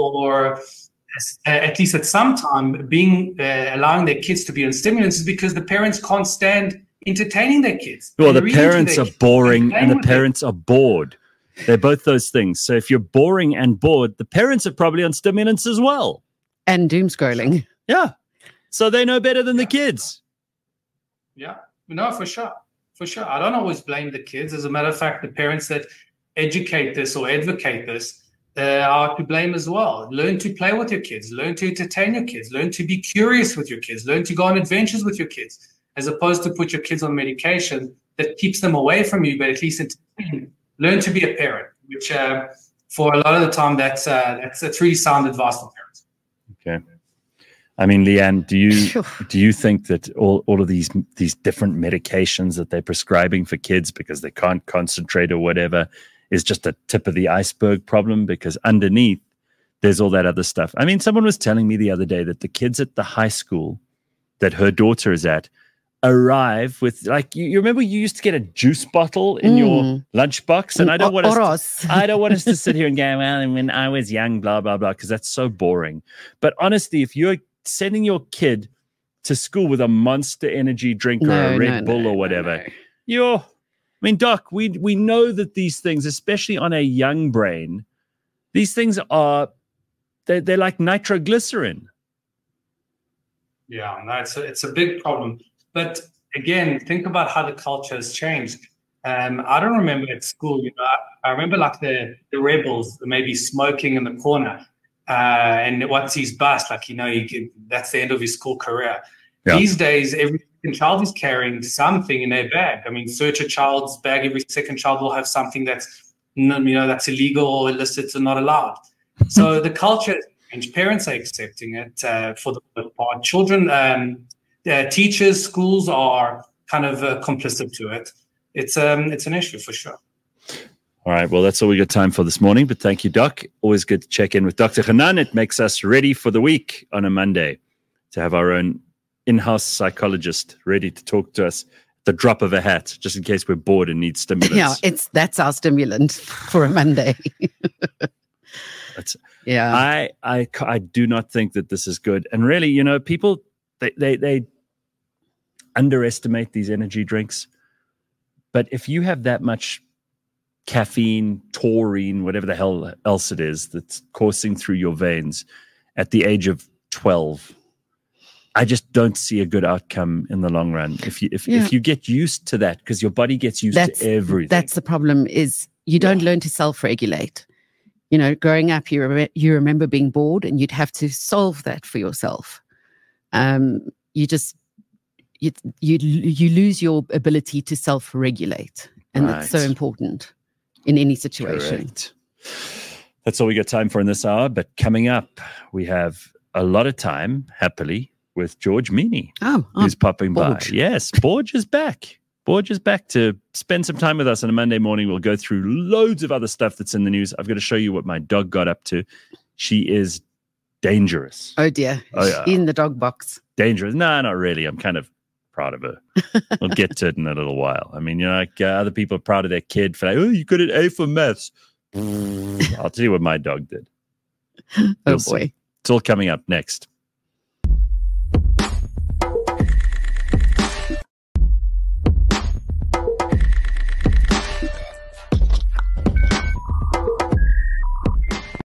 least at some time allowing their kids to be on stimulants is because the parents can't stand entertaining their kids. Well, the parents are boring and the parents are bored. They're both those things. So if you're boring and bored, the parents are probably on stimulants as well. And doom scrolling. Yeah. So they know better than the kids. Yeah. No, for sure. For sure. I don't always blame the kids. As a matter of fact, the parents that educate this or advocate this are to blame as well. Learn to play with your kids. Learn to entertain your kids. Learn to be curious with your kids. Learn to go on adventures with your kids, as opposed to put your kids on medication that keeps them away from you, but at least entertain. Learn to be a parent, which for a lot of the time, that's really sound advice for parents. Okay. I mean, Leanne, do you think that all of these different medications that they're prescribing for kids because they can't concentrate or whatever is just a tip of the iceberg problem? Because underneath, there's all that other stuff. I mean, someone was telling me the other day that the kids at the high school that her daughter is at arrive with, like, you remember you used to get a juice bottle in your lunchbox, and I don't want us to sit here and go, well, when I was young, blah blah blah, because that's so boring. But honestly, if you're sending your kid to school with a Monster Energy drink or a Red Bull or whatever, I mean, Doc, we know that these things, especially on a young brain, these things are they're like nitroglycerin. Yeah, no, it's a big problem. But again, think about how the culture has changed. I don't remember at school, I remember like the rebels maybe smoking in the corner. And once he's bust, that's the end of his school career. Yeah. These days, every second child is carrying something in their bag. I mean, search a child's bag. Every second child will have something that's illegal or illicit or not allowed. So the culture and parents are accepting it for the most part. Children, teachers, schools are kind of complicit to it. It's an issue for sure. All right, well, that's all we got time for this morning, but thank you, Doc. Always good to check in with Dr. Hanan. It makes us ready for the week on a Monday to have our own in-house psychologist ready to talk to us at the drop of a hat, just in case we're bored and need stimulants. Yeah, that's our stimulant for a Monday. I do not think that this is good. And really, people, they underestimate these energy drinks. But if you have that much caffeine, taurine, whatever the hell else it is that's coursing through your veins at the age of 12, I just don't see a good outcome in the long run. If you get used to that, because your body gets used to everything. That's the problem, is you don't learn to self-regulate. Growing up, you remember being bored and you'd have to solve that for yourself. You lose your ability to self-regulate. And that's so important in any situation. Correct. That's all we got time for in this hour. But coming up, we have a lot of time, happily, with George Meany, who's popping Borge. by. Yes, Borge is back. Borge is back to spend some time with us on a Monday morning. We'll go through loads of other stuff that's in the news. I've got to show you what my dog got up to. She is dangerous. Oh, dear. In the dog box. Dangerous. No, not really. I'm kind of proud of her. We'll get to it in a little while. I mean, other people are proud of their kid for you got an A for maths. I'll tell you what my dog did. Oh, boy. It's all coming up next.